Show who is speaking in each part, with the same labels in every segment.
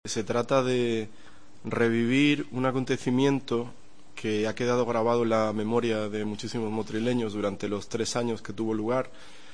Speaker 1: Se trata de revivir un acontecimiento que ha quedado grabado en la memoria de muchísimos motrileños durante los 3 años que tuvo lugar,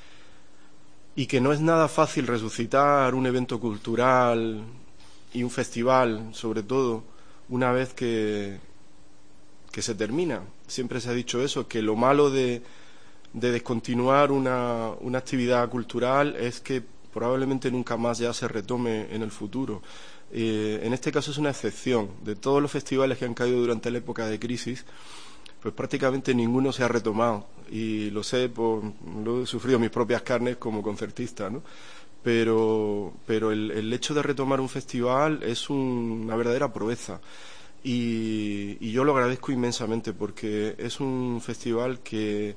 Speaker 1: y que no es nada fácil resucitar un evento cultural y un festival, sobre todo, una vez que se termina. Siempre se ha dicho eso, que lo malo de descontinuar una actividad cultural es que probablemente nunca más ya se retome en el futuro. En este caso es una excepción. De todos los festivales que han caído durante la época de crisis, pues prácticamente ninguno se ha retomado, y lo sé, lo he sufrido en mis propias carnes como concertista, ¿no? Pero el hecho de retomar un festival es una verdadera proeza, y yo lo agradezco inmensamente, porque es un festival que,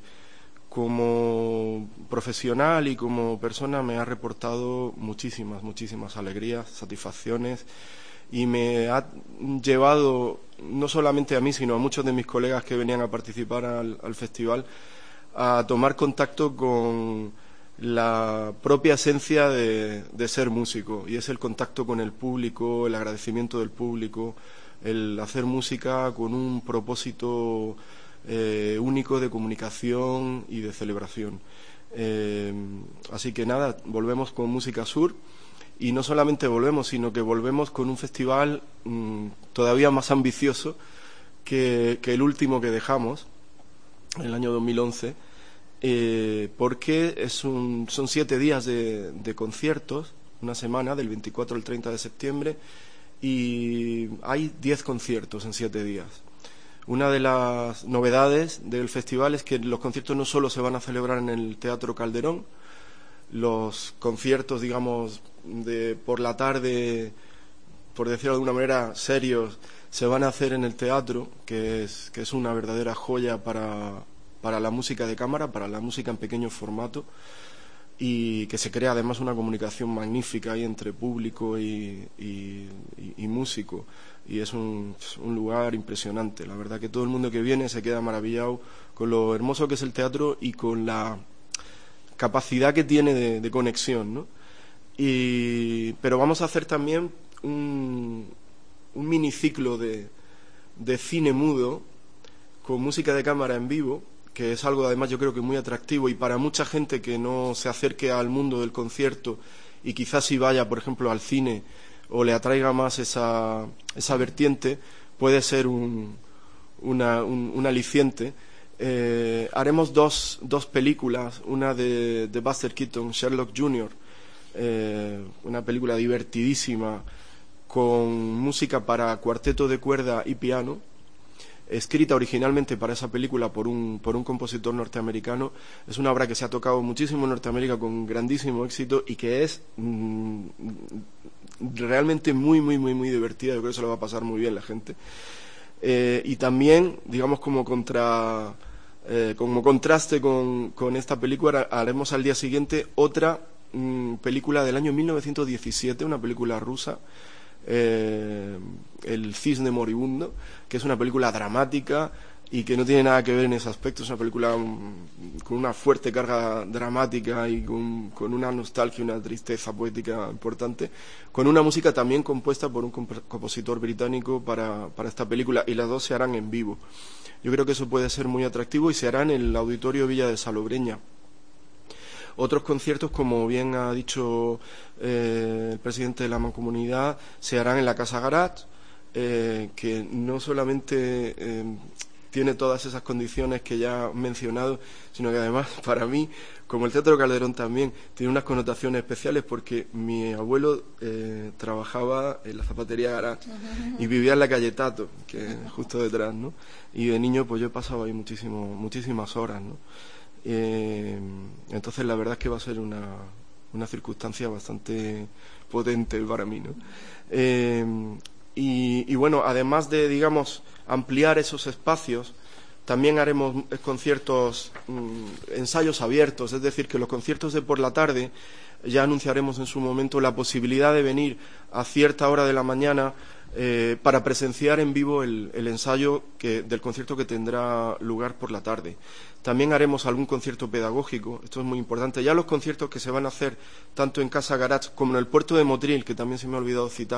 Speaker 1: como profesional y como persona, me ha reportado muchísimas alegrías, satisfacciones, y me ha llevado, no solamente a mí, sino a muchos de mis colegas que venían a participar al festival, a tomar contacto con la propia esencia de ser músico, y es el contacto con el público, el agradecimiento del público, el hacer música con un propósito único de comunicación y de celebración. Así que nada, volvemos con Música Sur, y no solamente volvemos, sino que volvemos con un festival todavía más ambicioso que el último que dejamos, en el año 2011, porque son 7 días de conciertos, una semana, del 24 al 30 de septiembre, y hay 10 conciertos en 7 días. Una de las novedades del festival es que los conciertos no solo se van a celebrar en el Teatro Calderón. Los conciertos, digamos, por la tarde, por decirlo de alguna manera, serios, se van a hacer en el teatro, que es una verdadera joya para la música de cámara, para la música en pequeño formato, y que se crea además una comunicación magnífica ahí entre público y músico, y es un lugar impresionante. La verdad que todo el mundo que viene se queda maravillado con lo hermoso que es el teatro y con la capacidad que tiene de conexión, ¿no? Pero vamos a hacer también un miniciclo de cine mudo con música de cámara en vivo, que es algo además yo creo que muy atractivo, y para mucha gente que no se acerque al mundo del concierto y quizás si vaya, por ejemplo, al cine o le atraiga más esa vertiente, puede ser un aliciente. Haremos dos películas, una de Buster Keaton, Sherlock Jr., una película divertidísima con música para cuarteto de cuerda y piano, escrita originalmente para esa película por un compositor norteamericano. Es una obra que se ha tocado muchísimo en Norteamérica con grandísimo éxito, y que es realmente muy divertida. Yo creo que se lo va a pasar muy bien la gente. Y también, digamos, como contraste con esta película, haremos al día siguiente otra película del año 1917, una película rusa, El Cisne Moribundo, que es una película dramática y que no tiene nada que ver en ese aspecto. Es una película con una fuerte carga dramática y con una nostalgia, una tristeza poética importante, con una música también compuesta por un compositor británico para esta película, y las dos se harán en vivo. Yo creo que eso puede ser muy atractivo, y se hará en el Auditorio Villa de Salobreña. Otros conciertos, como bien ha dicho el presidente de la Mancomunidad, se harán en la Casa Garat, que no solamente tiene todas esas condiciones que ya he mencionado, sino que además, para mí, como el Teatro Calderón también, tiene unas connotaciones especiales, porque mi abuelo trabajaba en la zapatería Garat y vivía en la calle Tato, que es justo detrás, ¿no? Y de niño pues yo he pasado ahí muchísimas horas, ¿no? Entonces la verdad es que va a ser una circunstancia bastante potente para mí, ¿no? Y bueno, además de, digamos, ampliar esos espacios, también haremos conciertos, ensayos abiertos, es decir, que los conciertos de por la tarde ya anunciaremos en su momento la posibilidad de venir a cierta hora de la mañana para presenciar en vivo el ensayo del concierto que tendrá lugar por la tarde. También haremos algún concierto pedagógico, esto es muy importante. Ya los conciertos que se van a hacer tanto en Casa Garage como en el puerto de Motril, que también se me ha olvidado citar,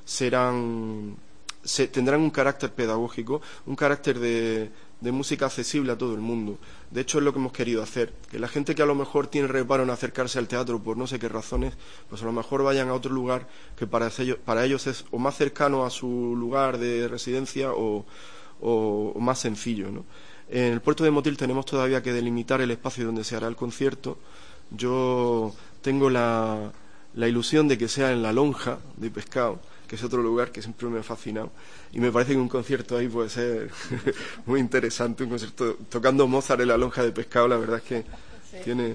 Speaker 1: tendrán un carácter pedagógico, un carácter de música accesible a todo el mundo. De hecho, es lo que hemos querido hacer, que la gente que a lo mejor tiene reparo en acercarse al teatro por no sé qué razones, pues a lo mejor vayan a otro lugar que para ellos es o más cercano a su lugar de residencia o más sencillo, ¿no? En el puerto de Motril tenemos todavía que delimitar el espacio donde se hará el concierto. Yo tengo la ilusión de que sea en la Lonja de Pescado, que es otro lugar que siempre me ha fascinado, y me parece que un concierto ahí puede ser muy interesante, un concierto tocando Mozart en la Lonja de Pescado, la verdad es que sí. Tiene...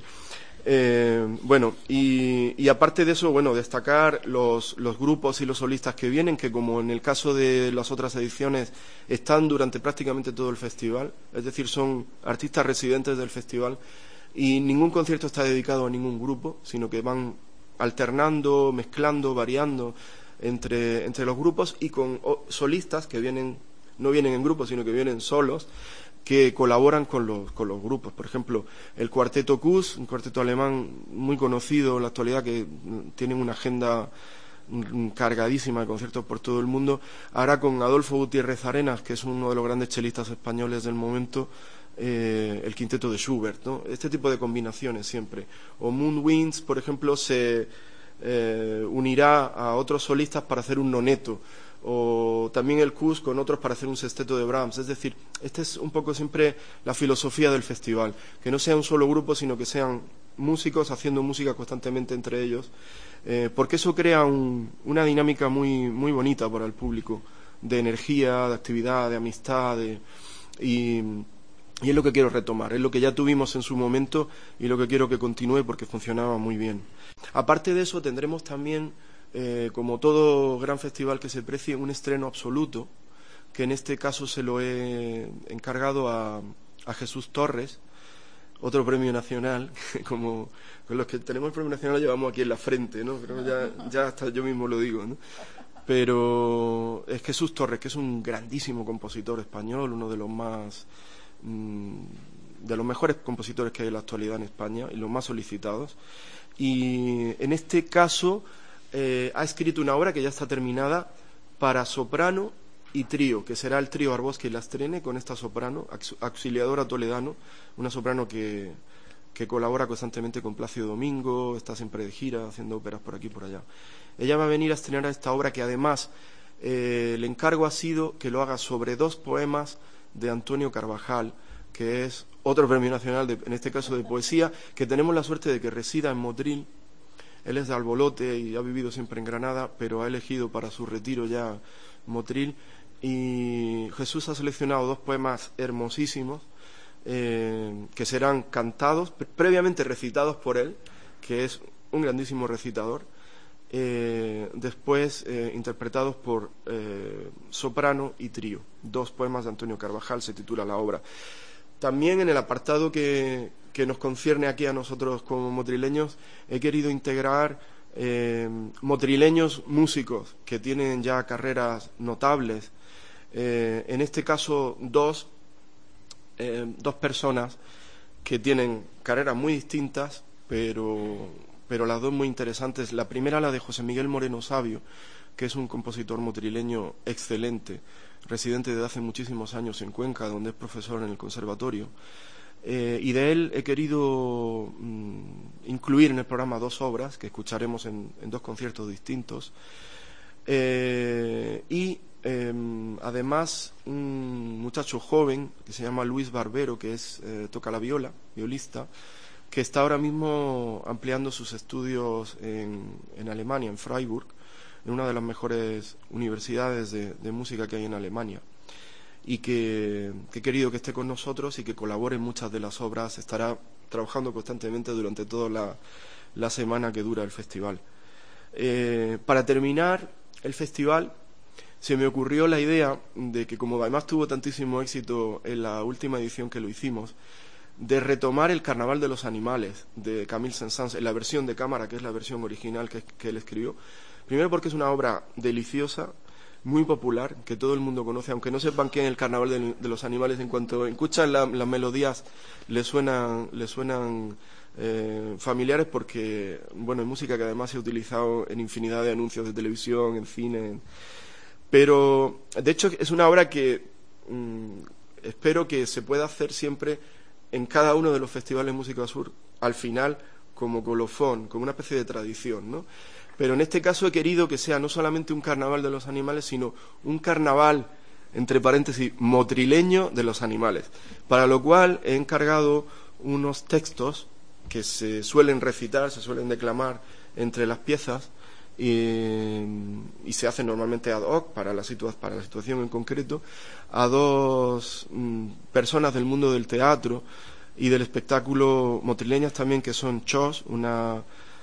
Speaker 1: bueno, y aparte de eso, bueno, destacar los grupos y los solistas que vienen, que como en el caso de las otras ediciones, están durante prácticamente todo el festival, es decir, son artistas residentes del festival, y ningún concierto está dedicado a ningún grupo, sino que van alternando, mezclando, variando entre los grupos y con solistas que no vienen en grupos, sino que vienen solos, que colaboran con los grupos. Por ejemplo, el Cuarteto Kuss, un cuarteto alemán muy conocido en la actualidad, que tienen una agenda cargadísima de conciertos por todo el mundo, ahora con Adolfo Gutiérrez Arenas, que es uno de los grandes chelistas españoles del momento, el quinteto de Schubert, ¿no? Este tipo de combinaciones siempre. O Moon Winds, por ejemplo, se unirá a otros solistas para hacer un noneto, o también el Kuss con otros para hacer un sexteto de Brahms. Es decir, esta es un poco siempre la filosofía del festival, que no sea un solo grupo, sino que sean músicos haciendo música constantemente entre ellos, porque eso crea una dinámica muy, muy bonita para el público, de energía, de actividad, de amistad, y es lo que quiero retomar, es lo que ya tuvimos en su momento y lo que quiero que continúe porque funcionaba muy bien. Aparte de eso, tendremos también, como todo gran festival que se precie, un estreno absoluto, que en este caso se lo he encargado a Jesús Torres, otro premio nacional, como con los que tenemos el premio nacional lo llevamos aquí en la frente, ¿no? Pero ya hasta yo mismo lo digo, ¿no? Pero es Jesús Torres, que es un grandísimo compositor español, uno de los mejores compositores que hay en la actualidad en España y los más solicitados. Y en este caso ha escrito una obra que ya está terminada para soprano y trío, que será el trío Arbós que la estrene con esta soprano, Auxiliadora Toledano, una soprano que colabora constantemente con Plácido Domingo, está siempre de gira, haciendo óperas por aquí y por allá. Ella va a venir a estrenar esta obra que además el encargo ha sido que lo haga sobre 2 poemas de Antonio Carvajal, que es otro premio nacional, en este caso de poesía, que tenemos la suerte de que resida en Motril. Él es de Albolote y ha vivido siempre en Granada, pero ha elegido para su retiro ya Motril. Y Jesús ha seleccionado 2 poemas hermosísimos que serán cantados, previamente recitados por él, que es un grandísimo recitador, después interpretados por soprano y trío. 2 poemas de Antonio Carvajal, se titula la obra. También en el apartado que nos concierne aquí a nosotros como motrileños, he querido integrar motrileños músicos que tienen ya carreras notables. En este caso, dos personas que tienen carreras muy distintas, pero las 2 muy interesantes. La primera, la de José Miguel Moreno Sabio, que es un compositor motrileño excelente, residente desde hace muchísimos años en Cuenca, donde es profesor en el conservatorio. Y de él he querido incluir en el programa 2 obras que escucharemos en 2 conciertos distintos. Además, un muchacho joven que se llama Luis Barbero, que toca la viola, violista, que está ahora mismo ampliando sus estudios en Alemania, en Freiburg, en una de las mejores universidades de música que hay en Alemania, y que he querido que esté con nosotros y que colabore en muchas de las obras. Estará trabajando constantemente durante toda la semana que dura el festival. Para terminar el festival, se me ocurrió la idea de que, como además tuvo tantísimo éxito en la última edición que lo hicimos, de retomar el Carnaval de los Animales de Camille Saint-Saëns en la versión de cámara, que es la versión original que él escribió. Primero porque es una obra deliciosa, muy popular, que todo el mundo conoce, aunque no sepan qué es el Carnaval de los Animales. En cuanto escuchan las melodías, les suenan familiares, porque bueno, es música que además se ha utilizado en infinidad de anuncios de televisión, en cine. Pero de hecho es una obra que espero que se pueda hacer siempre en cada uno de los festivales de música sur, al final, como colofón, como una especie de tradición, ¿no? Pero en este caso he querido que sea no solamente un carnaval de los animales, sino un carnaval, entre paréntesis, motrileño de los animales, para lo cual he encargado unos textos que se suelen recitar, se suelen declamar entre las piezas, y se hace normalmente ad hoc para la situación en concreto, a dos personas del mundo del teatro y del espectáculo motrileñas también, que son Chos, una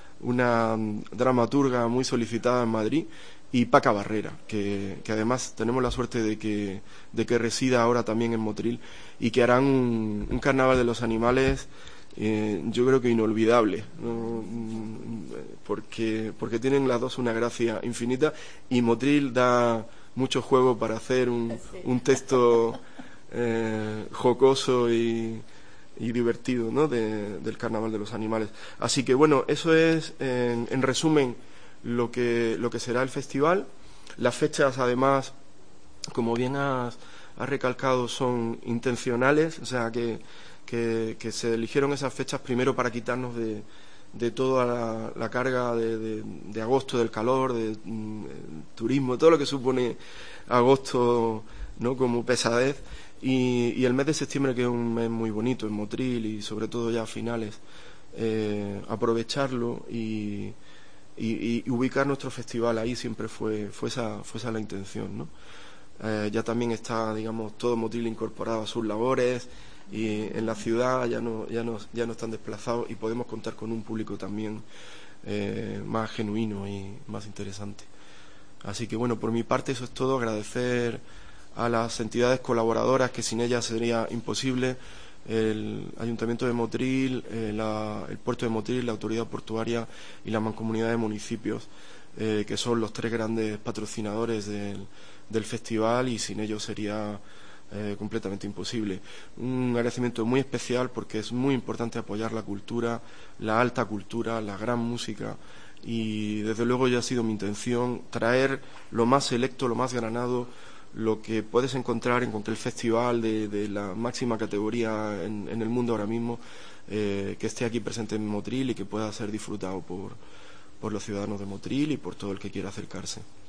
Speaker 1: dramaturga muy solicitada en Madrid, y Paca Barrera, que además tenemos la suerte de que resida ahora también en Motril, y que harán un carnaval de los animales, yo creo que inolvidable, ¿no? porque tienen las dos una gracia infinita, y Motril da mucho juego para hacer un texto jocoso y divertido, ¿no? del Carnaval de los Animales. Así que bueno, eso es en resumen lo que será el festival. Las fechas, además, como bien has recalcado, son intencionales, o sea que se eligieron esas fechas primero para quitarnos de toda la carga de agosto, del calor, del turismo, todo lo que supone agosto, ¿no? Como pesadez. Y el mes de septiembre, que es un mes muy bonito en Motril, y sobre todo ya a finales, aprovecharlo y ubicar nuestro festival ahí siempre fue esa la intención, ¿no? Ya también está, digamos, todo Motril incorporado a sus labores, y en la ciudad ya no están desplazados, y podemos contar con un público también más genuino y más interesante. Así que bueno, por mi parte eso es todo. Agradecer a las entidades colaboradoras, que sin ellas sería imposible: el Ayuntamiento de Motril, el Puerto de Motril, la Autoridad Portuaria y la Mancomunidad de Municipios, que son los tres grandes patrocinadores del festival, y sin ellos sería completamente imposible. Un agradecimiento muy especial, porque es muy importante apoyar la cultura, la alta cultura, la gran música, y desde luego ya ha sido mi intención traer lo más selecto, lo más granado, lo que puedes encontrar en cualquier festival de la máxima categoría en el mundo ahora mismo, que esté aquí presente en Motril y que pueda ser disfrutado por los ciudadanos de Motril y por todo el que quiera acercarse.